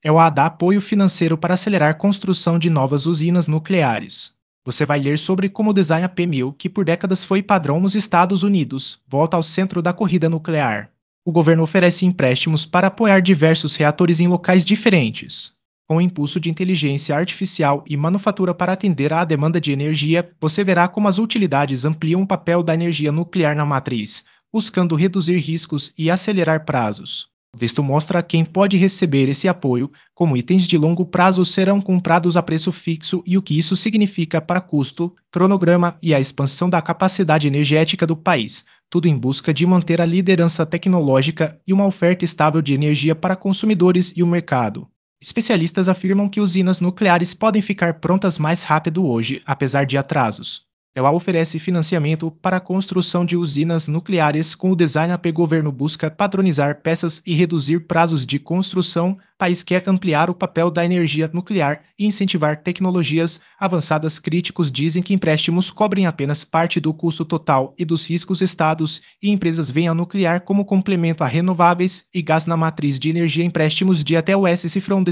EUA dá apoio financeiro para acelerar a construção de novas usinas nucleares. Você vai ler sobre como o design AP1000, que por décadas foi padrão nos Estados Unidos, volta ao centro da corrida nuclear. O governo oferece empréstimos para apoiar diversos reatores em locais diferentes. Com o impulso de inteligência artificial e manufatura para atender à demanda de energia, você verá como as utilidades ampliam o papel da energia nuclear na matriz, buscando reduzir riscos e acelerar prazos. O texto mostra quem pode receber esse apoio, como itens de longo prazo serão comprados a preço fixo e o que isso significa para custo, cronograma e a expansão da capacidade energética do país, tudo em busca de manter a liderança tecnológica e uma oferta estável de energia para consumidores e o mercado. Especialistas afirmam que usinas nucleares podem ficar prontas mais rápido hoje, apesar de atrasos. Ela oferece financiamento para a construção de usinas nucleares com o design AP. Governo busca padronizar peças e reduzir prazos de construção. País quer ampliar o papel da energia nuclear e incentivar tecnologias avançadas. Críticos dizem que empréstimos cobrem apenas parte do custo total e dos riscos. Estados e empresas veem a nuclear como complemento a renováveis e gás na matriz de energia. Empréstimos de até US cifram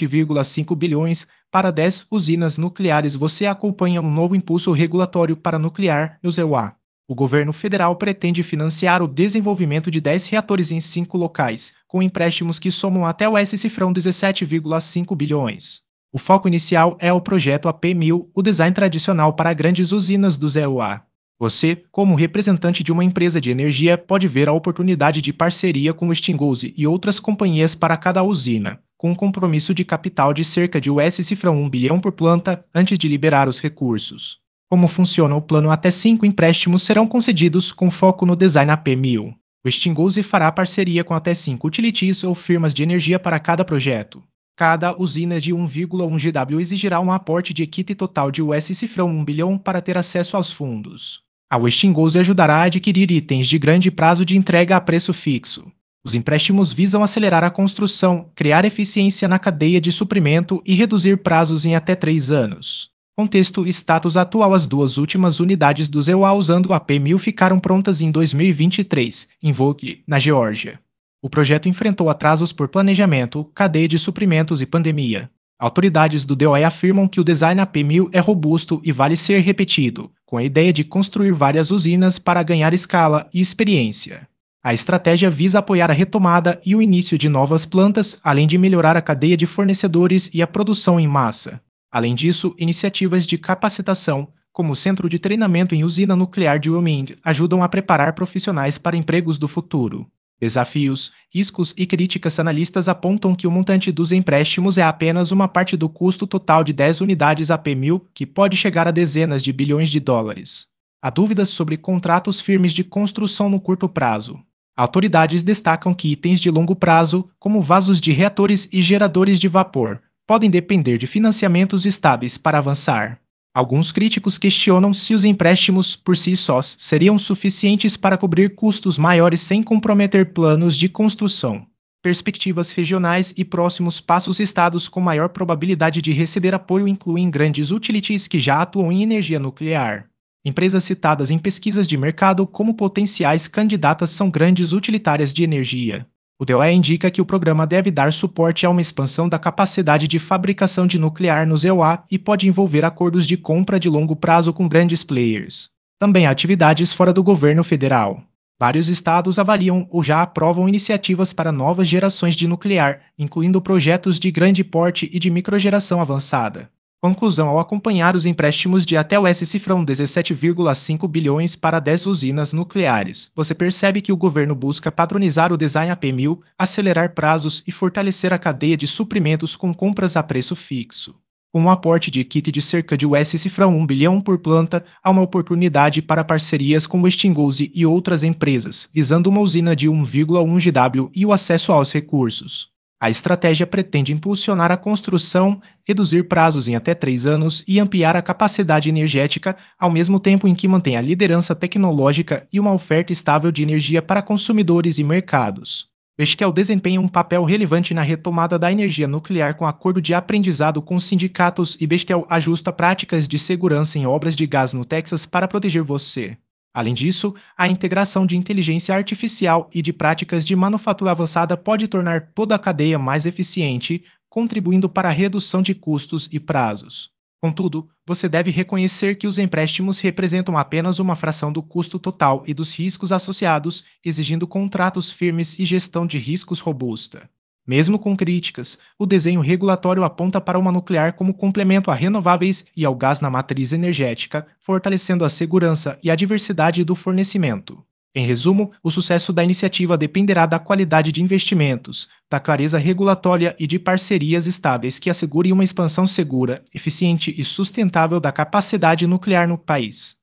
17,5 bilhões para 10 usinas nucleares. Você acompanha um novo impulso regulatório para nuclear no EUA. O governo federal pretende financiar o desenvolvimento de 10 reatores em 5 locais, com empréstimos que somam até US cifrão 17,5 bilhões. O foco inicial é o projeto AP1000, o design tradicional para grandes usinas do EUA. Você, como representante de uma empresa de energia, pode ver a oportunidade de parceria com o Westinghouse e outras companhias para cada usina, com um compromisso de capital de cerca de US cifrão 1 bilhão por planta antes de liberar os recursos. Como funciona o plano? Até 5 empréstimos serão concedidos com foco no design AP1000. O Westinghouse fará parceria com até 5 utilities ou firmas de energia para cada projeto. Cada usina de 1,1 GW exigirá um aporte de equity total de US cifrão 1 bilhão para ter acesso aos fundos. A Westinghouse ajudará a adquirir itens de grande prazo de entrega a preço fixo. Os empréstimos visam acelerar a construção, criar eficiência na cadeia de suprimento e reduzir prazos em até 3 anos. Contexto e status atual. As duas últimas unidades do EUA usando o AP1000 ficaram prontas em 2023, em Vogtle, na Geórgia. O projeto enfrentou atrasos por planejamento, cadeia de suprimentos e pandemia. Autoridades do DOE afirmam que o design AP1000 é robusto e vale ser repetido, com a ideia de construir várias usinas para ganhar escala e experiência. A estratégia visa apoiar a retomada e o início de novas plantas, além de melhorar a cadeia de fornecedores e a produção em massa. Além disso, iniciativas de capacitação, como o Centro de Treinamento em Usina Nuclear de Wyoming, ajudam a preparar profissionais para empregos do futuro. Desafios, riscos e críticas. Analistas apontam que o montante dos empréstimos é apenas uma parte do custo total de 10 unidades AP1000, que pode chegar a dezenas de bilhões de dólares. Há dúvidas sobre contratos firmes de construção no curto prazo. Autoridades destacam que itens de longo prazo, como vasos de reatores e geradores de vapor, podem depender de financiamentos estáveis para avançar. Alguns críticos questionam se os empréstimos, por si sós, seriam suficientes para cobrir custos maiores sem comprometer planos de construção. Perspectivas regionais e próximos passos. Estados com maior probabilidade de receber apoio incluem grandes utilities que já atuam em energia nuclear. Empresas citadas em pesquisas de mercado como potenciais candidatas são grandes utilitárias de energia. O DOE indica que o programa deve dar suporte a uma expansão da capacidade de fabricação de nuclear no EUA e pode envolver acordos de compra de longo prazo com grandes players. Também há atividades fora do governo federal. Vários estados avaliam ou já aprovam iniciativas para novas gerações de nuclear, incluindo projetos de grande porte e de microgeração avançada. Conclusão: ao acompanhar os empréstimos de até US cifrão 17,5 bilhões para 10 usinas nucleares, você percebe que o governo busca padronizar o design AP1000, acelerar prazos e fortalecer a cadeia de suprimentos com compras a preço fixo. Com um aporte de kit de cerca de US cifrão 1 bilhão por planta, há uma oportunidade para parcerias com Westinghouse e outras empresas, visando uma usina de 1,1 GW e o acesso aos recursos. A estratégia pretende impulsionar a construção, reduzir prazos em até 3 anos e ampliar a capacidade energética, ao mesmo tempo em que mantém a liderança tecnológica e uma oferta estável de energia para consumidores e mercados. Bechtel desempenha um papel relevante na retomada da energia nuclear com acordo de aprendizado com sindicatos e Bechtel ajusta práticas de segurança em obras de gás no Texas para proteger você. Além disso, a integração de inteligência artificial e de práticas de manufatura avançada pode tornar toda a cadeia mais eficiente, contribuindo para a redução de custos e prazos. Contudo, você deve reconhecer que os empréstimos representam apenas uma fração do custo total e dos riscos associados, exigindo contratos firmes e gestão de riscos robusta. Mesmo com críticas, o desenho regulatório aponta para uma nuclear como complemento a renováveis e ao gás na matriz energética, fortalecendo a segurança e a diversidade do fornecimento. Em resumo, o sucesso da iniciativa dependerá da qualidade de investimentos, da clareza regulatória e de parcerias estáveis que assegurem uma expansão segura, eficiente e sustentável da capacidade nuclear no país.